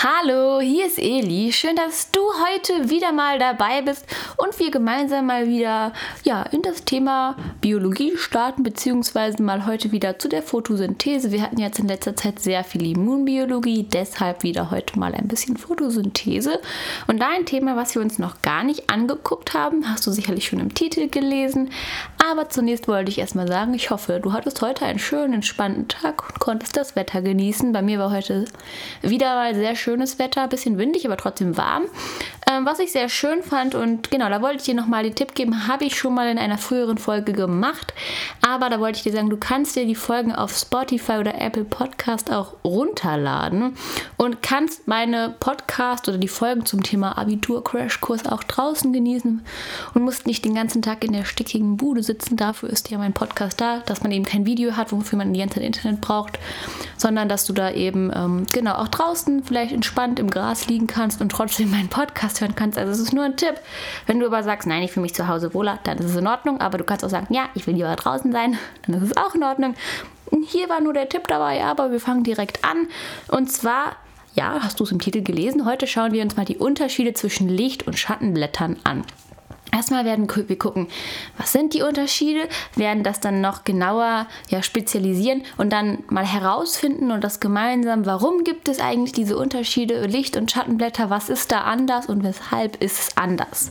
Hallo, hier ist Eli. Schön, dass du heute wieder mal dabei bist und wir gemeinsam mal wieder in das Thema Biologie starten, beziehungsweise mal heute wieder zu der Photosynthese. Wir hatten jetzt in letzter Zeit sehr viel Immunbiologie, deshalb wieder heute mal ein bisschen Photosynthese. Und da ein Thema, was wir uns noch gar nicht angeguckt haben, hast du sicherlich schon im Titel gelesen. Aber zunächst wollte ich erstmal sagen, ich hoffe, du hattest heute einen schönen, entspannten Tag und konntest das Wetter genießen. Bei mir war heute wieder mal sehr schönes Wetter, ein bisschen windig, aber trotzdem warm. Was ich sehr schön fand und genau, da wollte ich dir nochmal den Tipp geben, habe ich schon mal in einer früheren Folge gemacht, aber da wollte ich dir sagen, du kannst dir die Folgen auf Spotify oder Apple Podcast auch runterladen und kannst meine Podcast oder die Folgen zum Thema Abitur-Crashkurs auch draußen genießen und musst nicht den ganzen Tag in der stickigen Bude sitzen. Dafür ist ja mein Podcast da, dass man eben kein Video hat, wofür man die ganze Zeit Internet braucht, sondern dass du da eben auch draußen vielleicht entspannt im Gras liegen kannst und trotzdem meinen Podcast hören kannst. Also es ist nur ein Tipp. Wenn du aber sagst, nein, ich fühle mich zu Hause wohler, dann ist es in Ordnung. Aber du kannst auch sagen, ja, ich will lieber draußen sein, dann ist es auch in Ordnung. Und hier war nur der Tipp dabei, aber wir fangen direkt an. Und zwar, hast du es im Titel gelesen, heute schauen wir uns mal die Unterschiede zwischen Licht- und Schattenblättern an. Erstmal werden wir gucken, was sind die Unterschiede, werden das dann noch genauer spezialisieren und dann mal herausfinden und das gemeinsam, warum gibt es eigentlich diese Unterschiede Licht- und Schattenblätter, was ist da anders und weshalb ist es anders.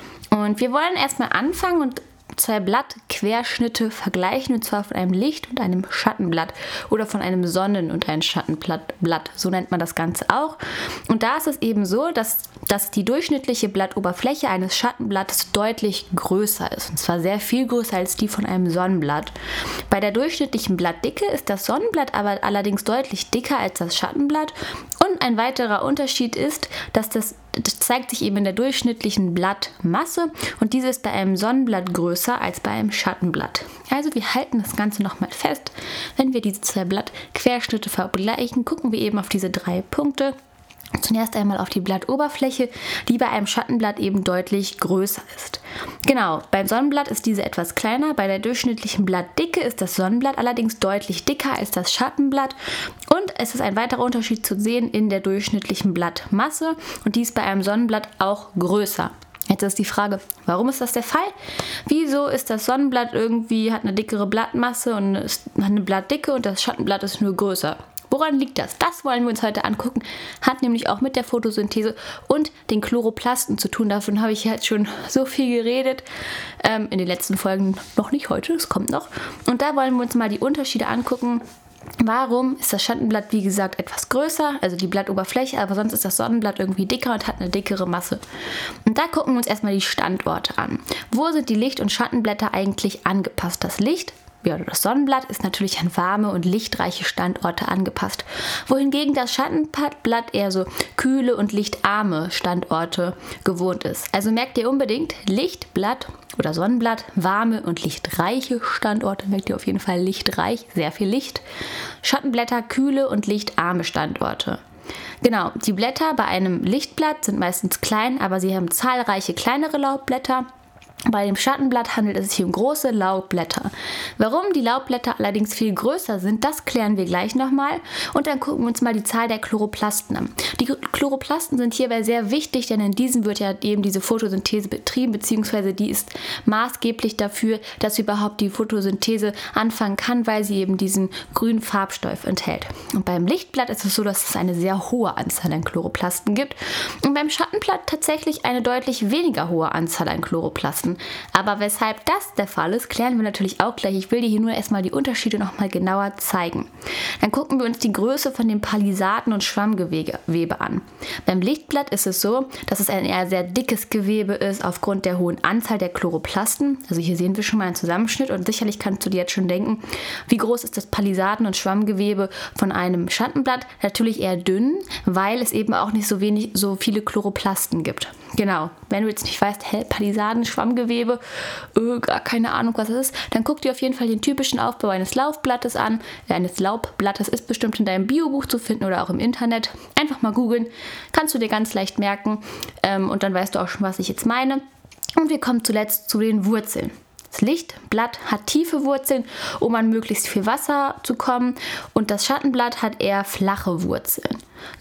Und wir wollen erstmal anfangen und zwei Blattquerschnitte vergleichen, und zwar von einem Licht- und einem Schattenblatt oder von einem Sonnen- und einem Schattenblatt, so nennt man das Ganze auch. Und da ist es eben so, dass die durchschnittliche Blattoberfläche eines Schattenblattes deutlich größer ist, und zwar sehr viel größer als die von einem Sonnenblatt. Bei der durchschnittlichen Blattdicke ist das Sonnenblatt aber allerdings deutlich dicker als das Schattenblatt, und ein weiterer Unterschied ist, dass das zeigt sich eben in der durchschnittlichen Blattmasse, und diese ist bei einem Sonnenblatt größer als bei einem Schattenblatt. Also wir halten das Ganze nochmal fest. Wenn wir diese zwei Blattquerschnitte vergleichen, gucken wir eben auf diese 3 Punkte. Zunächst einmal auf die Blattoberfläche, die bei einem Schattenblatt eben deutlich größer ist. Genau, beim Sonnenblatt ist diese etwas kleiner, bei der durchschnittlichen Blattdicke ist das Sonnenblatt allerdings deutlich dicker als das Schattenblatt, und es ist ein weiterer Unterschied zu sehen in der durchschnittlichen Blattmasse, und die ist bei einem Sonnenblatt auch größer. Jetzt ist die Frage, warum ist das der Fall? Wieso ist das Sonnenblatt hat eine dickere Blattmasse und hat eine Blattdicke und das Schattenblatt ist nur größer? Woran liegt das? Das wollen wir uns heute angucken. Hat nämlich auch mit der Photosynthese und den Chloroplasten zu tun. Davon habe ich jetzt schon so viel geredet. In den letzten Folgen noch nicht heute, das kommt noch. Und da wollen wir uns mal die Unterschiede angucken. Warum ist das Schattenblatt, wie gesagt, etwas größer, also die Blattoberfläche, aber sonst ist das Sonnenblatt irgendwie dicker und hat eine dickere Masse. Und da gucken wir uns erstmal die Standorte an. Wo sind die Licht- und Schattenblätter eigentlich angepasst? Das Licht, das Sonnenblatt ist natürlich an warme und lichtreiche Standorte angepasst, wohingegen das Schattenblatt eher so kühle und lichtarme Standorte gewohnt ist. Also merkt ihr unbedingt, Lichtblatt oder Sonnenblatt, warme und lichtreiche Standorte, merkt ihr auf jeden Fall lichtreich, sehr viel Licht. Schattenblätter, kühle und lichtarme Standorte. Genau, die Blätter bei einem Lichtblatt sind meistens klein, aber sie haben zahlreiche kleinere Laubblätter. Bei dem Schattenblatt handelt es sich um große Laubblätter. Warum die Laubblätter allerdings viel größer sind, das klären wir gleich nochmal. Und dann gucken wir uns mal die Zahl der Chloroplasten an. Die Chloroplasten sind hierbei sehr wichtig, denn in diesen wird ja eben diese Photosynthese betrieben, beziehungsweise die ist maßgeblich dafür, dass überhaupt die Photosynthese anfangen kann, weil sie eben diesen grünen Farbstoff enthält. Und beim Lichtblatt ist es so, dass es eine sehr hohe Anzahl an Chloroplasten gibt. Und beim Schattenblatt tatsächlich eine deutlich weniger hohe Anzahl an Chloroplasten. Aber weshalb das der Fall ist, klären wir natürlich auch gleich. Ich will dir hier nur erstmal die Unterschiede nochmal genauer zeigen. Dann gucken wir uns die Größe von den Palisaden und Schwammgewebe an. Beim Lichtblatt ist es so, dass es ein eher sehr dickes Gewebe ist aufgrund der hohen Anzahl der Chloroplasten. Also hier sehen wir schon mal einen Zusammenschnitt und sicherlich kannst du dir jetzt schon denken, wie groß ist das Palisaden- und Schwammgewebe von einem Schattenblatt? Natürlich eher dünn, weil es eben auch nicht so viele Chloroplasten gibt. Genau, wenn du jetzt nicht weißt, Palisaden, Schwammgewebe, gar keine Ahnung, was das ist, dann guck dir auf jeden Fall den typischen Aufbau eines Laubblattes an. Eines Laubblattes ist bestimmt in deinem Biobuch zu finden oder auch im Internet. Einfach mal googeln, kannst du dir ganz leicht merken, und dann weißt du auch schon, was ich jetzt meine. Und wir kommen zuletzt zu den Wurzeln. Das Lichtblatt hat tiefe Wurzeln, um an möglichst viel Wasser zu kommen, und das Schattenblatt hat eher flache Wurzeln. So,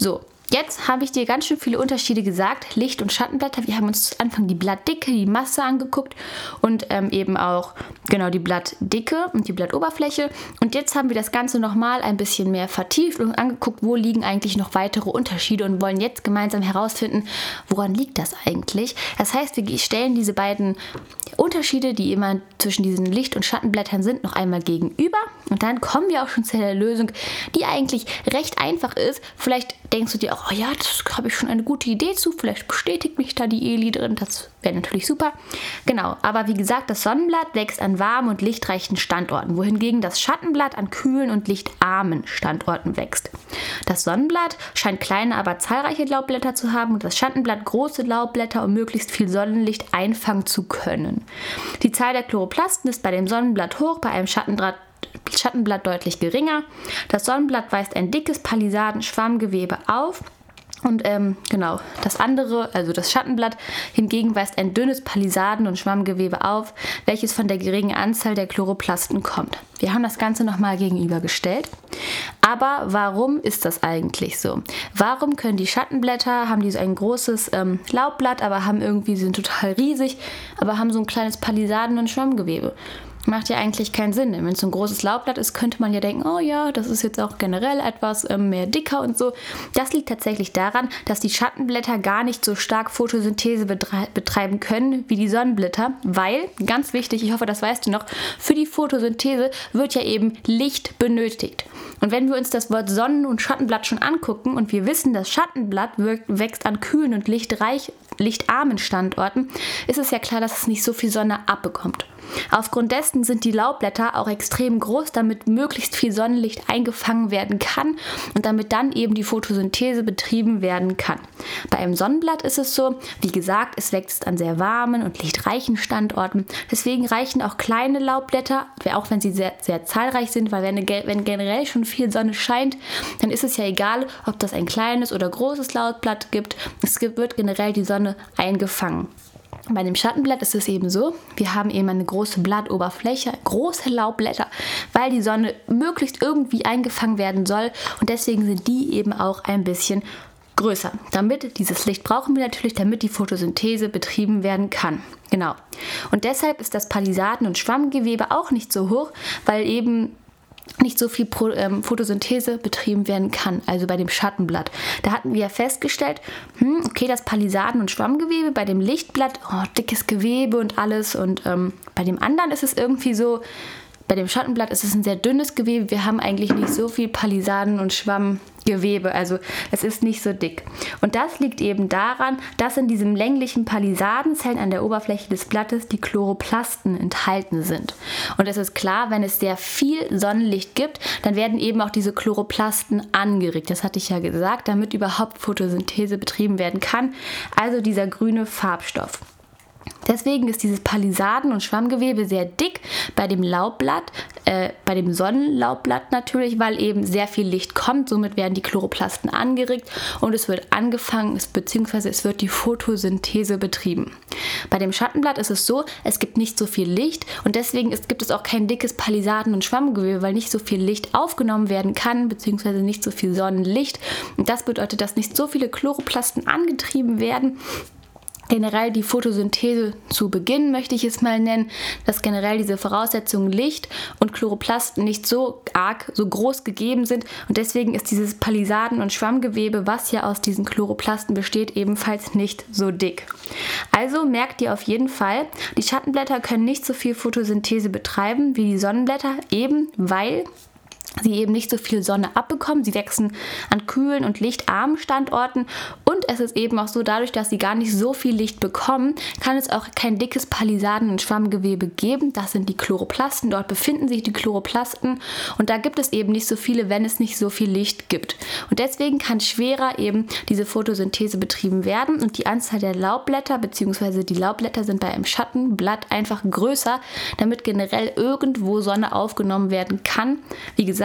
Jetzt habe ich dir ganz schön viele Unterschiede gesagt, Licht- und Schattenblätter. Wir haben uns zu Anfang die Blattdicke, die Masse angeguckt und eben auch genau die Blattdicke und die Blattoberfläche. Und jetzt haben wir das Ganze nochmal ein bisschen mehr vertieft und angeguckt, wo liegen eigentlich noch weitere Unterschiede und wollen jetzt gemeinsam herausfinden, woran liegt das eigentlich. Das heißt, wir stellen diese beiden Unterschiede, die immer zwischen diesen Licht- und Schattenblättern sind, noch einmal gegenüber. Und dann kommen wir auch schon zu der Lösung, die eigentlich recht einfach ist. Vielleicht denkst du dir auch, oh ja, das habe ich schon eine gute Idee zu. Vielleicht bestätigt mich da die Eli drin. Das wäre natürlich super. Genau, aber wie gesagt, das Sonnenblatt wächst an warmen und lichtreichen Standorten, wohingegen das Schattenblatt an kühlen und lichtarmen Standorten wächst. Das Sonnenblatt scheint kleine, aber zahlreiche Laubblätter zu haben und das Schattenblatt große Laubblätter, um möglichst viel Sonnenlicht einfangen zu können. Die Zahl der Chloroplasten ist bei dem Sonnenblatt hoch, bei einem Schattenblatt deutlich geringer. Das Sonnenblatt weist ein dickes Palisaden-Schwammgewebe auf. Und genau, das andere, also das Schattenblatt, hingegen weist ein dünnes Palisaden- und Schwammgewebe auf, welches von der geringen Anzahl der Chloroplasten kommt. Wir haben das Ganze nochmal gegenübergestellt. Aber warum ist das eigentlich so? Warum können die Schattenblätter, haben die so ein großes Laubblatt, aber sind total riesig, aber haben so ein kleines Palisaden- und Schwammgewebe? Macht ja eigentlich keinen Sinn. Wenn es so ein großes Laubblatt ist, könnte man ja denken, oh ja, das ist jetzt auch generell etwas mehr dicker und so. Das liegt tatsächlich daran, dass die Schattenblätter gar nicht so stark Photosynthese betreiben können wie die Sonnenblätter, weil, ganz wichtig, ich hoffe, das weißt du noch, für die Photosynthese wird ja eben Licht benötigt. Und wenn wir uns das Wort Sonnen- und Schattenblatt schon angucken und wir wissen, das Schattenblatt wächst an kühlen und lichtarmen Standorten, ist es ja klar, dass es nicht so viel Sonne abbekommt. Aufgrund dessen sind die Laubblätter auch extrem groß, damit möglichst viel Sonnenlicht eingefangen werden kann und damit dann eben die Photosynthese betrieben werden kann. Bei einem Sonnenblatt ist es so, wie gesagt, es wächst an sehr warmen und lichtreichen Standorten. Deswegen reichen auch kleine Laubblätter, auch wenn sie sehr, sehr zahlreich sind, weil wenn generell schon viel Sonne scheint, dann ist es ja egal, ob das ein kleines oder großes Laubblatt gibt. Es wird generell die Sonne eingefangen. Bei dem Schattenblatt ist es eben so, wir haben eben eine große Blattoberfläche, große Laubblätter, weil die Sonne möglichst irgendwie eingefangen werden soll und deswegen sind die eben auch ein bisschen größer. Dieses Licht brauchen wir natürlich, damit die Photosynthese betrieben werden kann. Genau. Und deshalb ist das Palisaden- und Schwammgewebe auch nicht so hoch, weil eben nicht so viel Photosynthese betrieben werden kann, also bei dem Schattenblatt. Da hatten wir ja festgestellt, okay, das Palisaden- und Schwammgewebe bei dem Lichtblatt, dickes Gewebe und alles und bei dem anderen ist es irgendwie so, bei dem Schattenblatt ist es ein sehr dünnes Gewebe, wir haben eigentlich nicht so viel Palisaden- und Schwammgewebe, also es ist nicht so dick. Und das liegt eben daran, dass in diesem länglichen Palisadenzellen an der Oberfläche des Blattes die Chloroplasten enthalten sind. Und es ist klar, wenn es sehr viel Sonnenlicht gibt, dann werden eben auch diese Chloroplasten angeregt. Das hatte ich ja gesagt, damit überhaupt Photosynthese betrieben werden kann, also dieser grüne Farbstoff. Deswegen ist dieses Palisaden- und Schwammgewebe sehr dick bei dem Laubblatt, bei dem Sonnenlaubblatt natürlich, weil eben sehr viel Licht kommt. Somit werden die Chloroplasten angeregt und es wird angefangen, beziehungsweise es wird die Photosynthese betrieben. Bei dem Schattenblatt ist es so, es gibt nicht so viel Licht und deswegen gibt es auch kein dickes Palisaden- und Schwammgewebe, weil nicht so viel Licht aufgenommen werden kann, beziehungsweise nicht so viel Sonnenlicht. Und das bedeutet, dass nicht so viele Chloroplasten angetrieben werden. Generell die Photosynthese zu Beginn, möchte ich es mal nennen, dass generell diese Voraussetzungen Licht und Chloroplasten nicht so groß gegeben sind und deswegen ist dieses Palisaden- und Schwammgewebe, was ja aus diesen Chloroplasten besteht, ebenfalls nicht so dick. Also merkt ihr auf jeden Fall, die Schattenblätter können nicht so viel Photosynthese betreiben wie die Sonnenblätter, eben weil sie eben nicht so viel Sonne abbekommen. Sie wachsen an kühlen und lichtarmen Standorten und es ist eben auch so, dadurch, dass sie gar nicht so viel Licht bekommen, kann es auch kein dickes Palisaden- und Schwammgewebe geben. Das sind die Chloroplasten. Dort befinden sich die Chloroplasten und da gibt es eben nicht so viele, wenn es nicht so viel Licht gibt. Und deswegen kann schwerer eben diese Photosynthese betrieben werden und die Anzahl der Laubblätter bzw. die Laubblätter sind bei einem Schattenblatt einfach größer, damit generell irgendwo Sonne aufgenommen werden kann. Wie gesagt,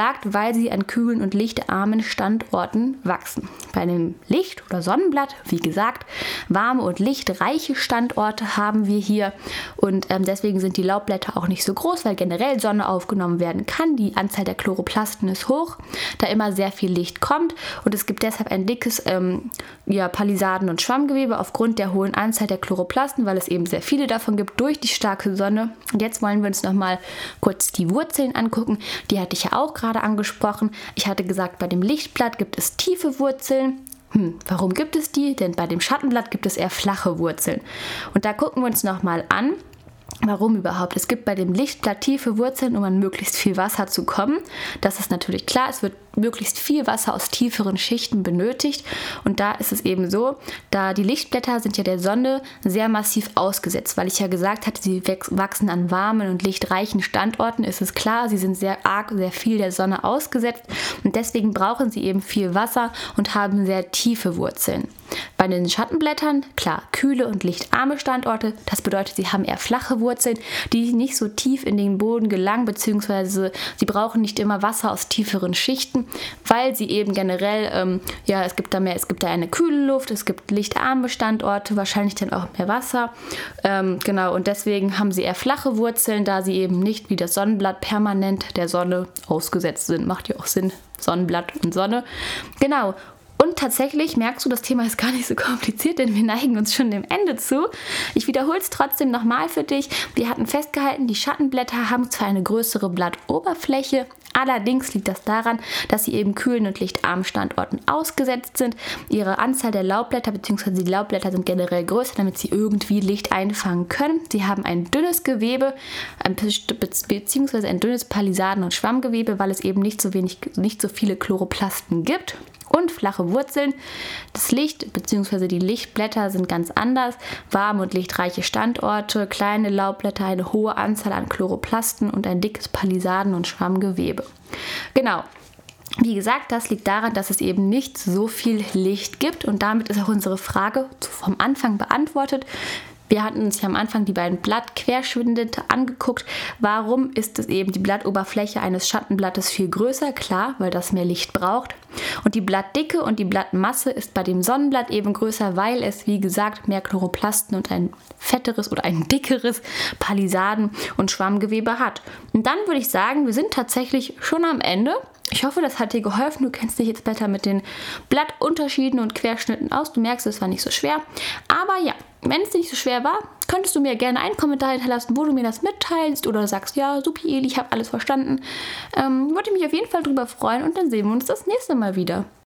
gesagt, weil sie an kühlen und lichtarmen Standorten wachsen. Bei einem Licht- oder Sonnenblatt, wie gesagt, warme und lichtreiche Standorte haben wir hier und deswegen sind die Laubblätter auch nicht so groß, weil generell Sonne aufgenommen werden kann. Die Anzahl der Chloroplasten ist hoch, da immer sehr viel Licht kommt und es gibt deshalb ein dickes Palisaden- und Schwammgewebe aufgrund der hohen Anzahl der Chloroplasten, weil es eben sehr viele davon gibt durch die starke Sonne. Und jetzt wollen wir uns nochmal kurz die Wurzeln angucken. Die hatte ich ja auch gerade angesprochen. Ich hatte gesagt, bei dem Lichtblatt gibt es tiefe Wurzeln. Warum gibt es die? Denn bei dem Schattenblatt gibt es eher flache Wurzeln. Und da gucken wir uns nochmal an, warum überhaupt. Es gibt bei dem Lichtblatt tiefe Wurzeln, um an möglichst viel Wasser zu kommen. Das ist natürlich klar, es wird möglichst viel Wasser aus tieferen Schichten benötigt. Und da ist es eben so, da die Lichtblätter sind ja der Sonne sehr massiv ausgesetzt, weil ich ja gesagt hatte, sie wachsen an warmen und lichtreichen Standorten, ist es klar, sie sind sehr viel der Sonne ausgesetzt und deswegen brauchen sie eben viel Wasser und haben sehr tiefe Wurzeln. Bei den Schattenblättern, klar, kühle und lichtarme Standorte, das bedeutet, sie haben eher flache Wurzeln, die nicht so tief in den Boden gelangen, beziehungsweise sie brauchen nicht immer Wasser aus tieferen Schichten, weil sie eben generell, es gibt da eine kühle Luft, es gibt lichtarme Standorte, wahrscheinlich dann auch mehr Wasser, und deswegen haben sie eher flache Wurzeln, da sie eben nicht wie das Sonnenblatt permanent der Sonne ausgesetzt sind. Macht ja auch Sinn, Sonnenblatt und Sonne. Genau. Und tatsächlich merkst du, das Thema ist gar nicht so kompliziert, denn wir neigen uns schon dem Ende zu. Ich wiederhole es trotzdem nochmal für dich. Wir hatten festgehalten, die Schattenblätter haben zwar eine größere Blattoberfläche, allerdings liegt das daran, dass sie eben kühlen und lichtarmen Standorten ausgesetzt sind. Ihre Anzahl der Laubblätter bzw. die Laubblätter sind generell größer, damit sie irgendwie Licht einfangen können. Sie haben ein dünnes Gewebe bzw. ein dünnes Palisaden- und Schwammgewebe, weil es eben nicht so viele Chloroplasten gibt. Und flache Wurzeln. Das Licht bzw. die Lichtblätter sind ganz anders. Warme und lichtreiche Standorte, kleine Laubblätter, eine hohe Anzahl an Chloroplasten und ein dickes Palisaden- und Schwammgewebe. Genau. Wie gesagt, das liegt daran, dass es eben nicht so viel Licht gibt und damit ist auch unsere Frage vom Anfang beantwortet. Wir hatten uns ja am Anfang die beiden Blattquerschnitte angeguckt. Warum ist es eben die Blattoberfläche eines Schattenblattes viel größer? Klar, weil das mehr Licht braucht. Und die Blattdicke und die Blattmasse ist bei dem Sonnenblatt eben größer, weil es, wie gesagt, mehr Chloroplasten und ein fetteres oder ein dickeres Palisaden- und Schwammgewebe hat. Und dann würde ich sagen, wir sind tatsächlich schon am Ende. Ich hoffe, das hat dir geholfen. Du kennst dich jetzt besser mit den Blattunterschieden und Querschnitten aus. Du merkst, es war nicht so schwer. Aber ja, wenn es nicht so schwer war, könntest du mir gerne einen Kommentar hinterlassen, wo du mir das mitteilst oder sagst, ja, supi, Eli, ich habe alles verstanden. Würde mich auf jeden Fall drüber freuen und dann sehen wir uns das nächste Mal wieder.